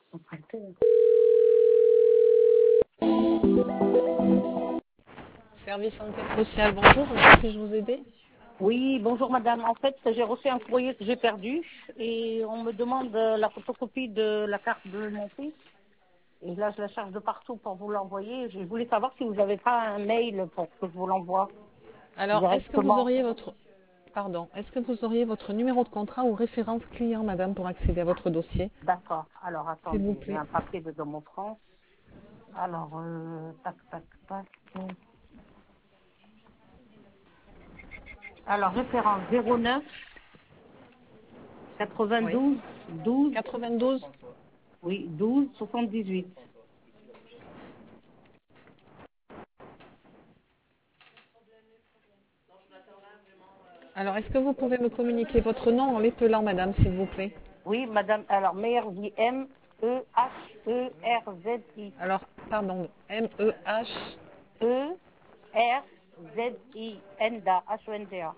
Service enquête sociale, bonjour, comment puis-je vous aider? Oui, bonjour madame. En fait, j'ai reçu un courrier que j'ai perdu et on me demande la photocopie de la carte de mon fils. Et là, je la cherche de partout pour vous l'envoyer. Je voulais savoir si vous n'avez pas un mail pour que je vous l'envoie Alors, est-ce que vous directement. auriez votre... Pardon, est-ce que vous auriez votre numéro de contrat ou référence client, madame, pour accéder à votre dossier? D'accord. Alors, S'il vous attendez, j'ai plaît. un papier de mon France. Alors, tac, tac, tac. Alors, référence 09 Oui. 92 12, 92. oui, 12 78. Alors, est-ce que vous pouvez me communiquer votre nom en l'épelant, madame, s'il vous plaît? Oui, madame, alors, Meherzi, M-E-H-E-R-Z-I. Alors, pardon, M-E-H... E-R-Z-I, Enda, H-O-N-D-A.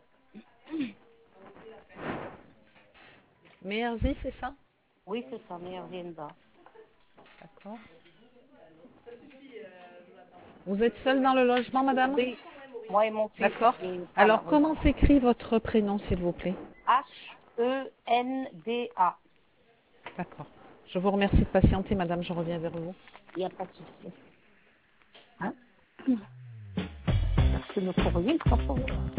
Meherzi, c'est ça? Oui, c'est ça, Meherzi Enda. D'accord. Vous êtes seule dans le logement, madame? Oui, moi et mon fils. D'accord. Et voilà, Alors, oui. comment s'écrit votre prénom, s'il vous plaît? H-E-N-D-A. D'accord. Je vous remercie de patienter, madame, je reviens vers vous. Il n'y a pas de souci. Hein? C'est le courrier, je crois pas.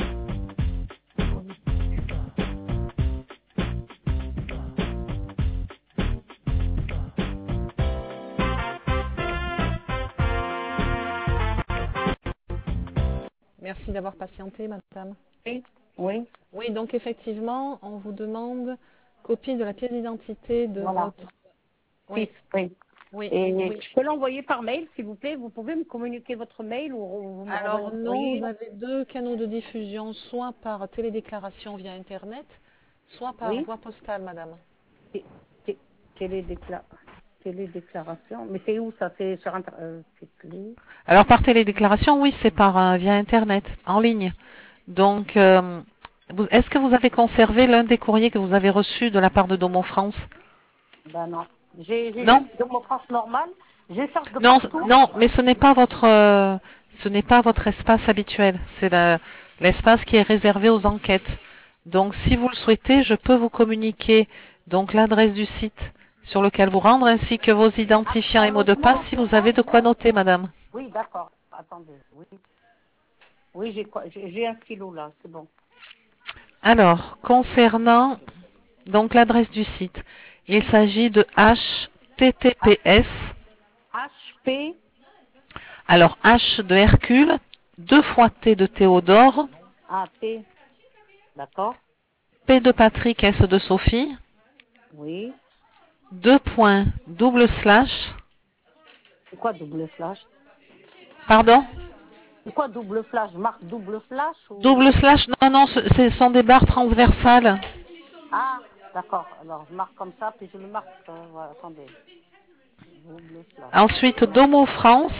Merci d'avoir patienté, madame. Oui, oui, Oui, donc effectivement, on vous demande copie de la pièce d'identité de voilà. votre... Fils, Oui, oui. oui, Et oui. je peux l'envoyer par mail, s'il vous plaît. Vous pouvez me communiquer votre mail ou vous me renvoyez Alors un non, vous courrier. avez deux canaux de diffusion, soit par télédéclaration via Internet, soit par Oui. voie postale, madame. Té- té- Télédécla- Télédéclaration. Mais c'est où ça? C'est sur c'est clé. Alors par télédéclaration, oui, c'est par via Internet, en ligne. Donc, est-ce que vous avez conservé l'un des courriers que vous avez reçus de la part de Domo France? Ben non. J'ai Non? juste de mon France normale. Je cherche de Non, partout. non, mais ce n'est pas votre espace habituel. C'est l'espace qui est réservé aux enquêtes. Donc, si vous le souhaitez, je peux vous communiquer donc l'adresse du site sur lequel vous rendre ainsi que vos identifiants et mots de passe Malheureusement, si vous avez de quoi noter, madame. oui, d'accord. Attendez. Oui, oui, j'ai un stylo là. C'est bon. Alors, concernant donc l'adresse du site, il s'agit de H, https. HP. Alors, H de Hercule, 2 fois T de Théodore, A, P. D'accord. P de Patrick, S de Sophie, Oui. 2 points, double slash, C'est quoi double flash? pardon, C'est quoi double flash? Je marque double flash ou... double slash, non, non, ce sont des barres transversales. Ah, d'accord. Alors, je marque comme ça, puis je le marque. Voilà, attendez. Double flash. Ensuite, Domo France,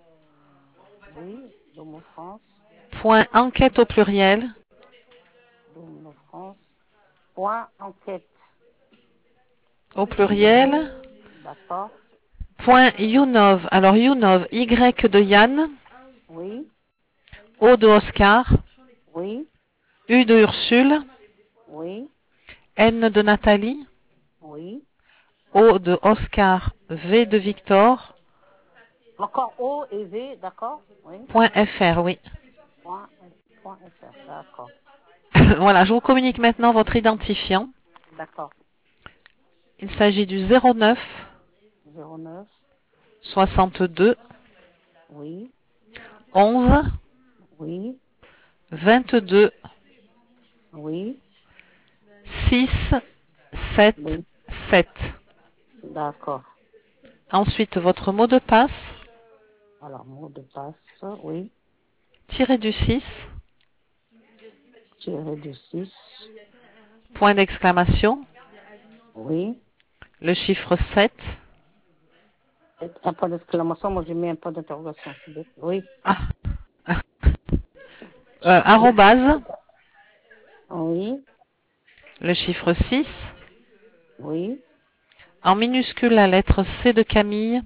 Oui, Domo France. point enquête au pluriel, Domo France. Point enquête. au pluriel, D'accord. point YouNov, alors YouNov, Y de Yann, Oui, O de Oscar, oui, U de Ursule, oui, N de Nathalie, oui. O de Oscar, V de Victor, Encore O et V, d'accord? Oui. point .fr, oui. Point, point FR, d'accord. Voilà, je vous communique maintenant votre identifiant. D'accord. Il s'agit du 09 09, 62 oui, 11 oui, 22 oui, 6 7 oui. 7. D'accord. Ensuite, votre mot de passe, Alors, mot de passe, oui, tiré du 6, tiré du 6, point d'exclamation, oui. le chiffre 7, Un point d'exclamation, moi j'ai mis un point d'interrogation. Oui, ah, arrobase, oui, le chiffre 6, oui, En minuscule, la lettre C de Camille.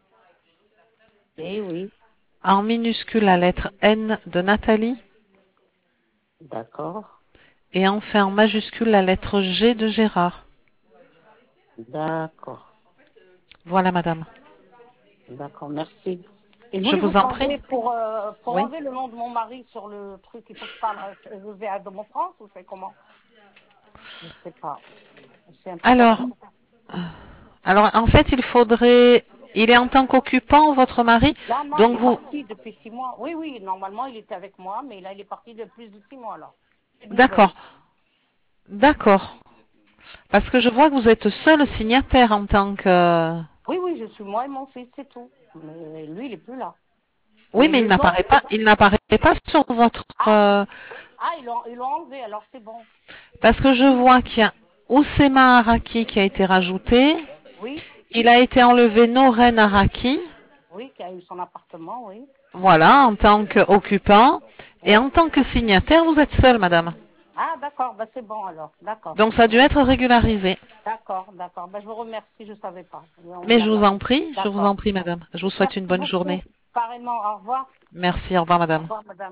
Eh oui, En minuscule, la lettre N de Nathalie. d'accord, Et enfin, en majuscule, la lettre G de Gérard. d'accord, Voilà, madame. d'accord, merci. Et je Je voulais vous vous en prie. demander pour Oui. enlever le nom de mon mari sur le truc, il faut que je parle, je vais à de mon France ou c'est comment? Je ne sais pas. C'est un truc avec. Alors, en fait, il est en tant qu'occupant, votre mari. Non, non, il Donc est vous, parti depuis 6 mois. Oui, oui, normalement, il était avec moi, mais là, il est parti de plus de 6 mois, là. Plus de nouvelles. d'accord, d'accord. Parce que je vois que vous êtes seul signataire en tant que. Oui, oui, je suis moi et mon fils, c'est tout. Mais lui, il est plus là. Oui, Mais mais les autres. il n'apparaît pas sur votre. Ah, ah, ils l'ont enlevé, alors c'est bon. Parce que je vois qu'il y a Oussema Araki qui a été rajouté. Oui, Il a été enlevé Noren Araki. oui, qui a eu son appartement, oui. Voilà, en tant qu'occupant. Et Oui. en tant que signataire, vous êtes seul, madame. Ah, d'accord, bah c'est bon alors. D'accord. Donc ça a dû être régularisé. D'accord, d'accord. Bah, je vous remercie, je ne savais pas. On Mais l'a bien. je vous en D'accord. prie, madame. Je vous souhaite Merci une bonne beaucoup. journée. Pareillement, au revoir. Merci, au revoir, Au madame. revoir, madame.